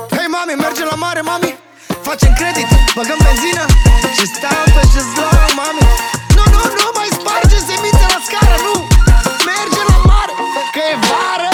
Hei mami, mergem la mare, mami. Facem credit, băgăm benzină și stau pe șezlong, mami. Nu mai sparge semințe la scară, nu. Mergem la mare, că e vară.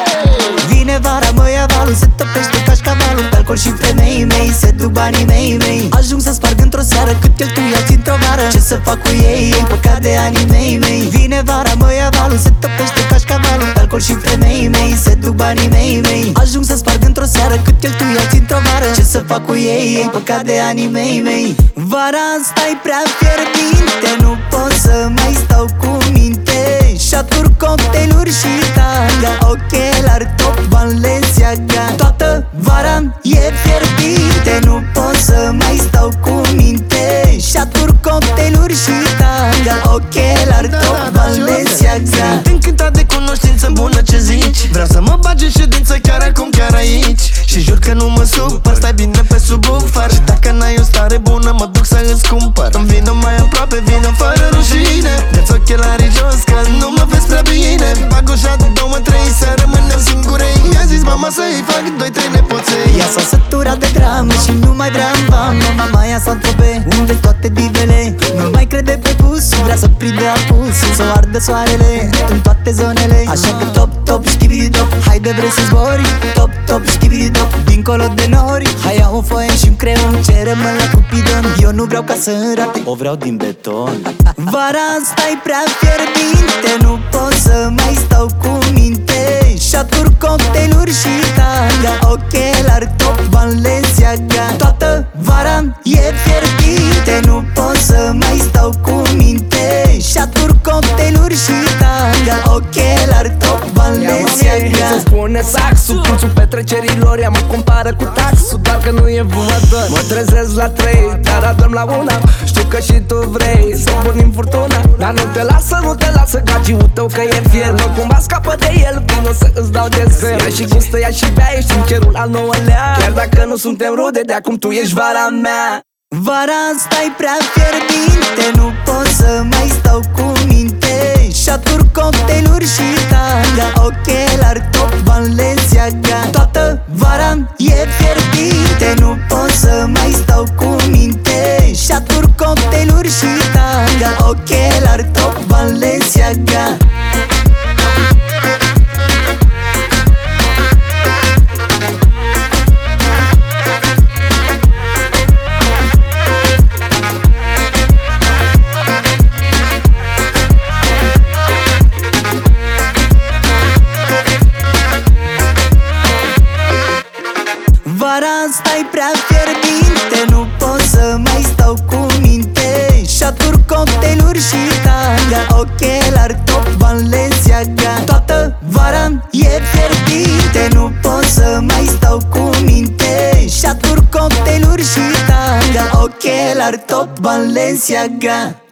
Vine vara, mă ia valul, se topește cașcavalul. Pe alcool și femei mei, se duc banii mei. Ajung să sparg într-o seară cât cheltuiați într-o vară. Ce să fac cu ei, e păcat de anii mei. Vine vara, mă ia valul, se topește cașcavalul. Pe alcool și femei mei, se duc banii mei. Ajung să sparg într-o seară cât cheltuiați într-o vară. Ce să fac cu ei, e păcat de anii mei. Vara asta-i prea fierbinte, nu pot să mai stau cu minte. Șaturi, cocktailuri și tanga, ochelari top Balenciaga. Toată vara e fierbinte, nu pot să mai stau cu minte. Șaturi, cocktailuri și tanga, ochelari top Balenciaga. Încântat de cunoștință bună, ce zici? Vreau să mă bagi în ședință chiar acum, chiar aici. Și jur că nu mă supăr, stai bine pe subwoofer. Și dacă n-ai o stare bună, mă duc să îți cumpăr. Îmi vină mai aproape, vină fără rușine. Dă-ți ochelarii jos, că nu mă vezi prea bine. Bag o șat, 2-3, să rămânem singure. Mi-a zis mama să-i fac 2-3 nepoței. Ea s-a săturat de drame și nu mai vrea în vamă. Mama ea s-a întrobe, unde toate divele. Nu mai crede pe pus, vrea să prinde apusul, să ardă soarele în toate zonele. Așa că top, știbidop, haide vrei să zbori. Top, știbidop, dincolo de nori. Hai ia o foaie și-mi creion, cere-mă la Cupidon. Eu nu vreau ca să înrate, o vreau din beton. Vara asta-i prea fierbinte, nu pot să mai stau cu minte. Șaturi, cocktailuri și tanga, ochelari top Balenciaga. Toată vara e fierbinte, nu pot să mai stau cu minte. Șaturi, cocktailuri și tanga, ochelari top Balenciaga. Se spune saxul, prințul petrecerilor. Ea mă compară cu taxul, doar că nu e vânător. Mă trezesc la 3, dar adorm la 1. Știu că și tu vrei să pornim furtuna, dar nu te lasă gagiul tău că e fier. Nu cumva scapă de el, vino să îți dau de zel. Ia și gustă, ia și bea, ești în cerul al 9-lea. Chiar dacă nu suntem rude, de acum tu ești vara mea. Vara asta-i prea fierbinte, nu pot să mai stau cu minte. Șaturi, cocktailuri și tanga, ochelari top Balenciaga. Toată vara e fierbinte, nu pot să mai stau cu minte. Șaturi, cocktailuri și tanga, ochelari top Balenciaga. Vara asta-i prea fierbinte, nu pot să mai stau cu minte. Șaturi, cocktailuri și tanga, ochelari top Balenciaga. Toată vara e fierbinte, nu pot să mai stau cu minte. Șaturi, cocktailuri și tanga, ochelari top Balenciaga.